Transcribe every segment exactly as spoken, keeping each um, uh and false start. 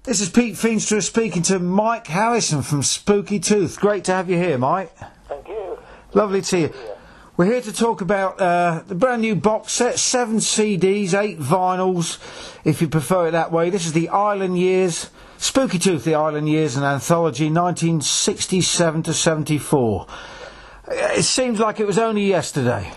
This is Pete Feenstra speaking to Mike Harrison from Spooky Tooth. Great to have you here, Mike. Thank you. Lovely to see you. We're here to talk about uh, the brand new box set, seven C Ds, eight vinyls, if you prefer it that way. This is the Island Years, Spooky Tooth, the Island Years, an anthology, nineteen sixty-seven to seventy-four. It seems like it was only yesterday.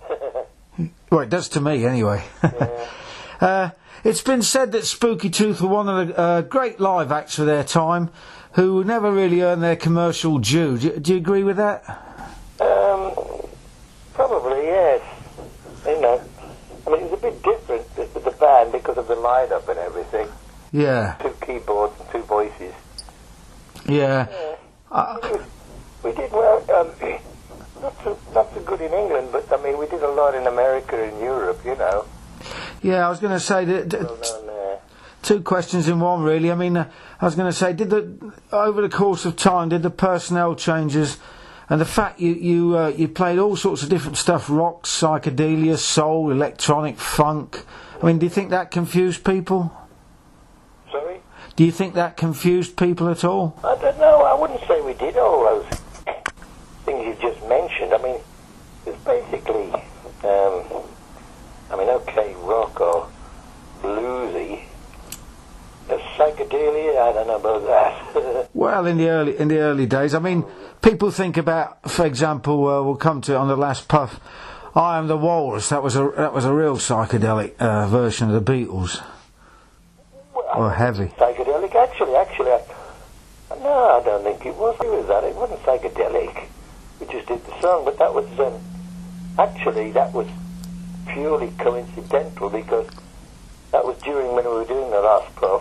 Well, it does to me, anyway. Yeah. uh, it's been said that Spooky Tooth were one of the uh, great live acts for their time, who never really earned their commercial due. Do, do you agree with that? Um, probably, yes. You know, I mean, it's a bit different, the, the band, because of the lineup and everything. Yeah. Two keyboards and two voices. Yeah. Yeah. Uh, We did well, um, not so, not so good in England, but, I mean, we did a lot in America and Europe, you know. yeah, I was going to say that. Well known there. Two questions in one, really. I mean, uh, I was going to say, did the over the course of time, did the personnel changes and the fact you you uh, you played all sorts of different stuff, rock, psychedelia, soul, electronic, funk. I mean, do you think that confused people? Sorry? Do you think that confused people at all? I don't know, I wouldn't say we did all those things you just mentioned. I mean, it's basically, um, I mean, okay, rock or bluesy. Uh, psychedelia, I don't know about that. Well, in the early in the early days, I mean, people think about, for example, uh, we'll come to it on the last puff. I Am the Walrus. That was a that was a real psychedelic uh, version of the Beatles. Well, Or heavy. Psychedelic, actually, actually, I, no, I don't think it was. It was that. It wasn't psychedelic. We just did the song, but that was um, actually that was purely coincidental because that was during when we were doing the last puff,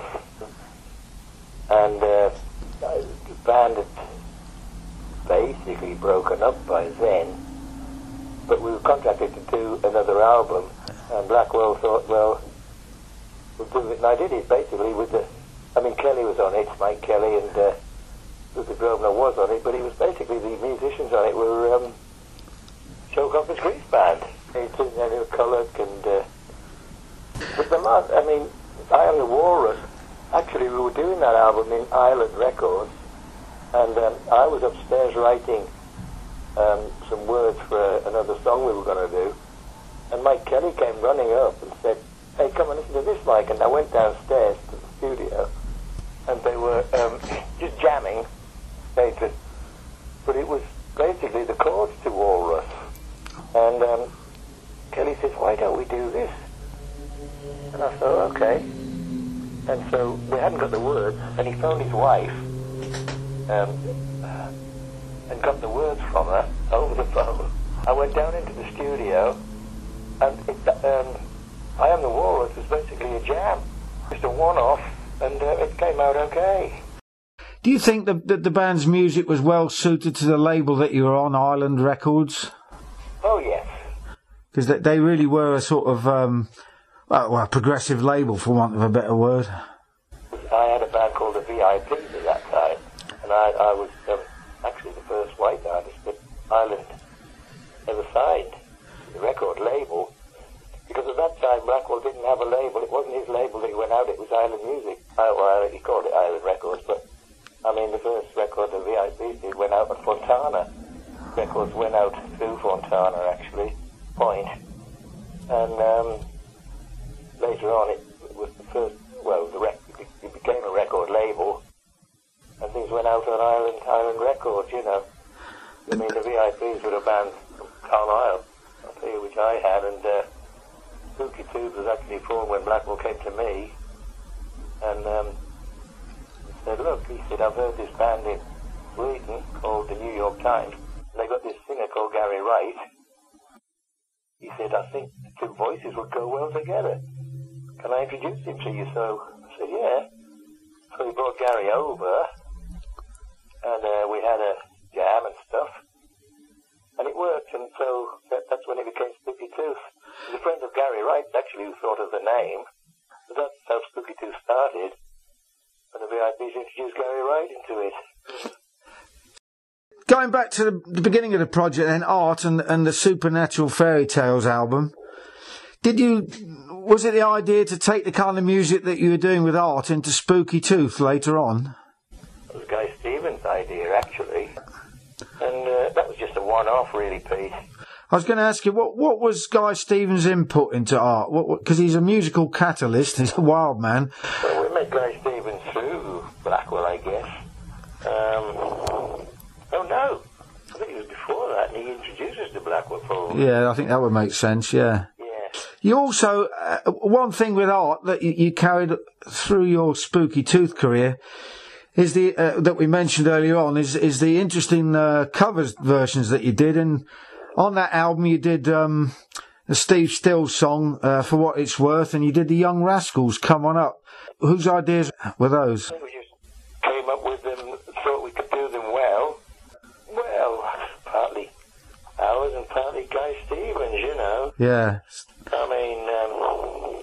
and uh, the band had basically broken up by then. But we were contracted to do another album, and Blackwell thought, well, we'll do it. And I did it basically with the. I mean, Kelly was on it, Mike Kelly, and uh, Luther Grosvenor was on it, but it was basically the musicians on it were um, Joe Coffin's Grease Band. They took Daniel Culloch and. Uh, but the last, I mean, I Am the Walrus. Actually, we were doing that album in Island Records, and um, I was upstairs writing um, some words for another song we were going to do, and Mike Kelly came running up and said, "Hey, come and listen to this, Mike." And I went downstairs to the studio, and they were um, just jamming, basically. But it was basically the chords to Walrus. And um, Kelly says, "Why don't we do this?" And I thought, okay. And so we hadn't got the words, and he phoned his wife um, and got the words from her over the phone. I went down into the studio, and it, um, I Am the Walrus was basically a jam, just a one-off, and uh, it came out okay. Do you think that the, the band's music was well suited to the label that you were on, Island Records? Oh, yes. Because they, they really were a sort of, um, well, well, progressive label, for want of a better word. I had a band called the V I Ps at that time, and I, I was um, actually the first white artist that Island ever signed, the record label. Because at that time, Blackwell didn't have a label. It wasn't his label that he went out, it was Island Music. I, well, he called it Island Records, but, I mean, the first record the V I Ps did went out at Fontana. Records went out through Fontana, actually, Point. And um, later on, it, it was the first, well, the rec- it became a record label, and things went out on Island, Island Records, you know. I mean, the V I Ps were a band from Carlisle, I'll tell you, which I had, and uh, Spooky Tooth was actually formed when Blackwell came to me, and um, he said, look, he said, I've heard this band in Sweden called the New York Times, and they got this singer called Gary Wright. He said, I think the two voices would go well together. Can I introduce him to you? So I said, yeah. So he brought Gary over, and uh, we had a jam and stuff, and it worked, and so that, that's when it became Spooky Tooth. The friend of Gary Wright actually who thought of the name, but that's how Spooky Tooth started, and the V I Ps introduced Gary Wright into it. Going back to the, the beginning of the project, then Art and, and the Supernatural Fairy Tales album, did you was it the idea to take the kind of music that you were doing with Art into Spooky Tooth later on? It was Guy Stevens' idea, actually. And uh, that was just a one-off, really, piece. I was going to ask you, what what was Guy Stevens' input into Art? Because he's a musical catalyst, he's a wild man. Well, we met Guy Stevens through Blackwell, I guess. Um, oh, no. I think it was before that, and he introduced us to Blackwell for... Yeah, I think that would make sense, yeah. Yeah. You also, uh, one thing with Art that you, you carried through your Spooky Tooth career is the uh, that we mentioned earlier on is is the interesting uh, covers versions that you did, and on that album you did um, the Steve Stills song uh, For What It's Worth, and you did the Young Rascals Come On Up. Whose ideas were those? We just came up with them, thought we could do them well. Well, partly ours and partly Guy Stevens, you know. Yeah. I mean, um...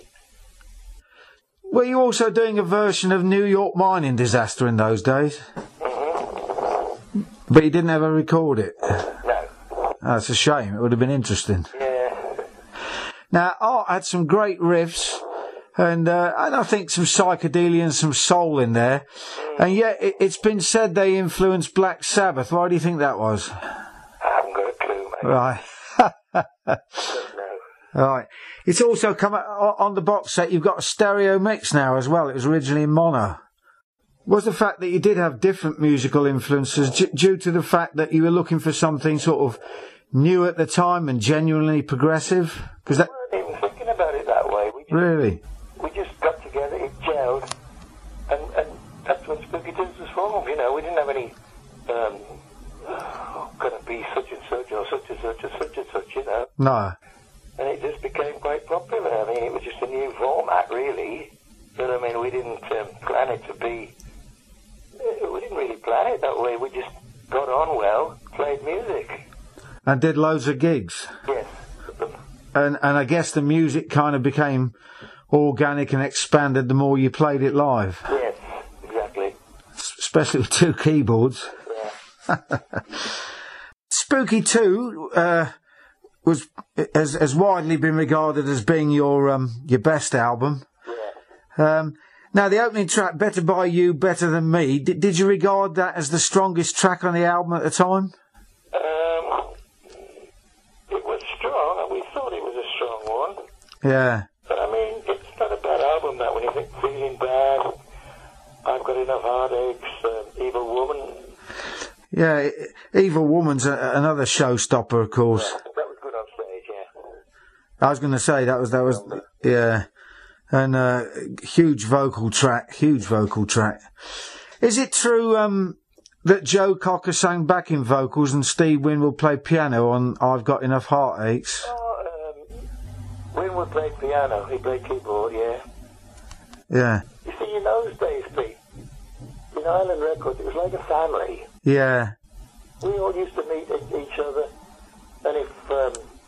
Were you also doing a version of New York Mining Disaster in those days? Mm-hmm. But you didn't ever record it? No. That's a shame. It would have been interesting. Yeah. Now, Art had some great riffs, and uh, and I think some psychedelia and some soul in there. Mm. And yet, it, it's been said they influenced Black Sabbath. Why do you think that was? I haven't got a clue, mate. Right. No. Right. It's also come out on the box set. You've got a stereo mix now as well. It was originally in mono. Was the fact that you did have different musical influences d- due to the fact that you were looking for something sort of new at the time and genuinely progressive? Because that We weren't even thinking about it that way. We just, really, we just got together, it gelled, and, and that's when Spooky Tooth was formed. You know, we didn't have any. Um, oh, gonna be such and such or such and such or such and such. You know. no. And it just became quite popular. I mean, it was just a new format, really. But I mean, we didn't um, plan it to be. We didn't really plan it that way. We just got on well, played music. And did loads of gigs. Yes. And and I guess the music kind of became organic and expanded the more you played it live. Yes, exactly. S- especially with two keyboards. Yeah. Spooky two uh, was has has widely been regarded as being your um your best album. Yeah. Um, now the opening track, Better By You, Better Than Me, did, did you regard that as the strongest track on the album at the time? Um, it was strong. We thought it was a strong one. Yeah. But I mean, it's not a bad album, that, when you think Feeling Bad, I've Got Enough Heartaches, uh, Evil Woman. Yeah, Evil Woman's a, another showstopper, of course. Yeah, that was good on stage, yeah. I was going to say that was that was yeah, and uh, huge vocal track, huge vocal track. Is it true um, that Joe Cocker sang backing vocals and Steve Winwood played piano on I've Got Enough Heartaches? Oh, um, Winwood played piano. He played keyboard, yeah. Yeah. You see, in those days, Pete, in Island Records, it was like a family. Yeah. We all used to meet each other, and if um,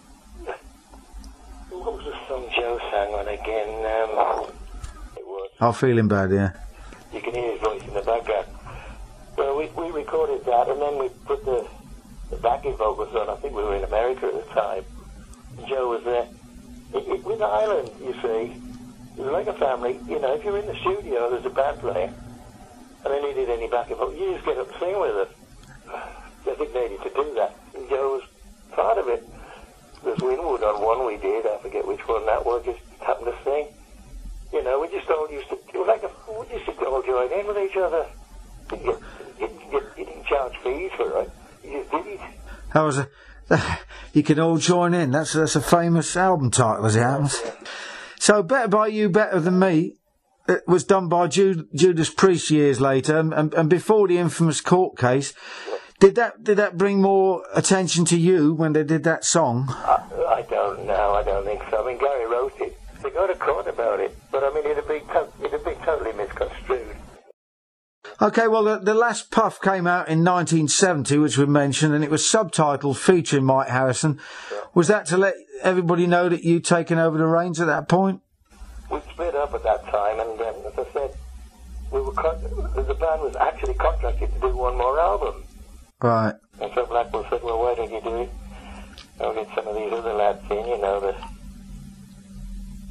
what was the song Joe sang on again? Um, it was. I'm Feeling Bad, yeah. You can hear his voice in the background. Well, we we recorded that, and then we put the the backing vocals on. I think we were in America at the time. Joe was there. It, it was Ireland, you see. It was like a family. You know, if you're in the studio, there's a band playing, and they needed any backing vocals, you just get up and sing with them. Designated to do that. And Joe was part of it. There's Winwood on one we did, I forget which one that was, just happened to sing. You know, we just all used to, it was like a, we just used to all join in with each other. You, you, you, you, you didn't charge fees for it, you just did it. That was a, you can all join in. That's that's a famous album title, as it happens. Yeah. So, Better By You, Better Than Me, it was done by Jude, Judas Priest years later, and, and, and before the infamous court case. Did that did that bring more attention to you when they did that song? I, I don't know. I don't think so. I mean, Gary wrote it. They got a court about it, but I mean, it'd have been to- it'd have been totally misconstrued. Okay, well, the, the Last Puff came out in nineteen seventy, which we mentioned, and it was subtitled featuring Mike Harrison. Yeah. Was that to let everybody know that you'd taken over the reins at that point? We split up at that time, and um, as I said, we were con- the band was actually contracted to do one more album. Right. And so Blackwell said, well, why don't you do it? I'll get some of these other lads in, you know, the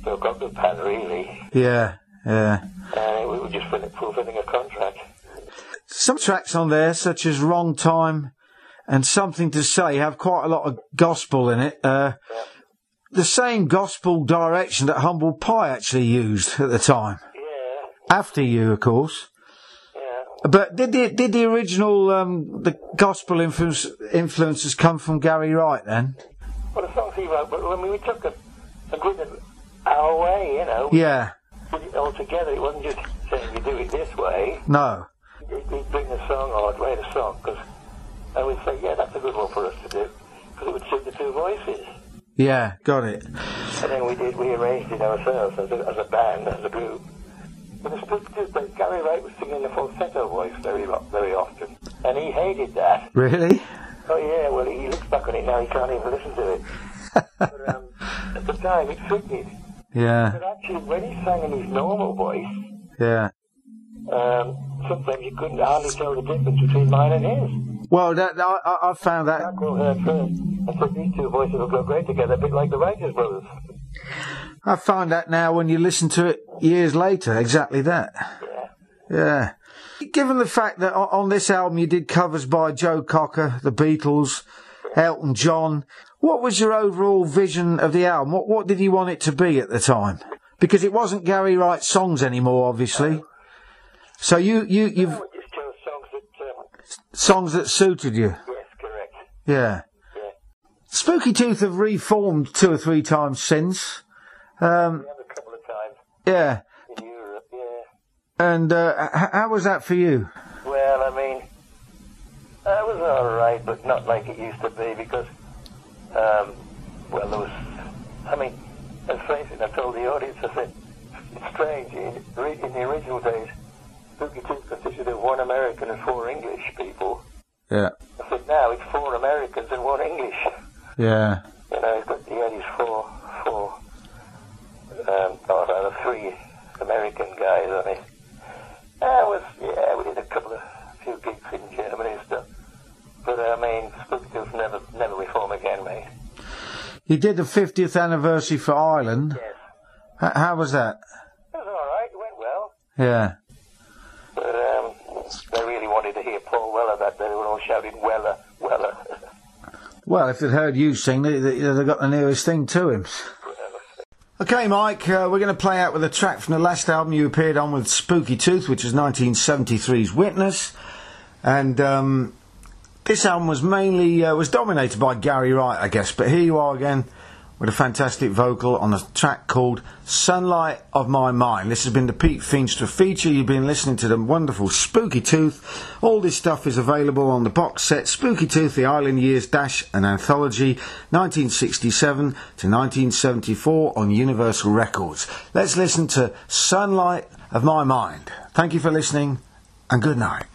So got the pan really. Yeah, yeah. And we were just fulfilling a contract. Some tracks on there, such as Wrong Time and Something to Say, have quite a lot of gospel in it. Uh, Yeah. The same gospel direction that Humble Pie actually used at the time. Yeah. After you, of course. Yeah. But did the did the original um, the gospel influence, influences come from Gary Wright then? Well, the songs he wrote, but I mean, we took a, a grid of our way, you know. Yeah. Put it all together. It wasn't just saying you do it this way. No. We'd bring the song, or I'd write a song, cause, and we'd say, yeah, that's a good one for us to do, because it would suit the two voices. Yeah, got it. And then we did, we arranged it ourselves as a, as a band, as a group. But the Spooky Tooth, Gary Wright was singing the falsetto voice very, very often, and he hated that. Really? Oh yeah, well, he looks back on it now, he can't even listen to it. But um, at the time, it fitted. Yeah. But actually, when he sang in his normal voice, Yeah. um, sometimes you couldn't hardly tell the difference between mine and his. Well, that, I, I found that. Jacko heard first. I said these two voices will go great together, a bit like the Writers Brothers. I find that now when you listen to it years later, exactly that. Yeah. Yeah. Given the fact that on, on this album you did covers by Joe Cocker, the Beatles, Elton John, what was your overall vision of the album? What what did you want it to be at the time? Because it wasn't Gary Wright's songs anymore, obviously. So you you you've No, we just chose songs that. Um, songs that suited you. yes, correct. Yeah. Yeah. Spooky Tooth have reformed two or three times since. Um, We have a couple of times yeah. in Europe. Yeah. And uh, h- how was that for you? Well, I mean, that was all right, but not like it used to be because, um, well, there was. I mean, let's face it. I told the audience. I said it's strange. In, in the original days, Spooky Tooth consisted of one American and four English people. Yeah. I said now it's four Americans and one English. Yeah. You know, he's got he had his four, four, um, or rather three American guys on it. I was, yeah, we did a couple of few gigs in Germany and stuff. But I mean, Spooky Tooth never, never reform again, mate. You did the fiftieth anniversary for Ireland. Yes. H- how was that? It was all right. It went well. Yeah. But um, they really wanted to hear Paul Weller that day. They were all shouting Weller, Weller. Well, if they'd heard you sing, they, they, they got the nearest thing to him. Okay, Mike, uh, we're going to play out with a track from the last album you appeared on with Spooky Tooth, which was nineteen seventy-three's Witness. And um, this album was mainly, uh, was dominated by Gary Wright, I guess. But here you are again with a fantastic vocal on a track called Sunlight of My Mind. This has been the Pete Feenstra feature. You've been listening to the wonderful Spooky Tooth. All this stuff is available on the box set Spooky Tooth, The Island Years Dash, an Anthology, nineteen sixty-seven to nineteen seventy-four on Universal Records. Let's listen to Sunlight of My Mind. Thank you for listening, and good night.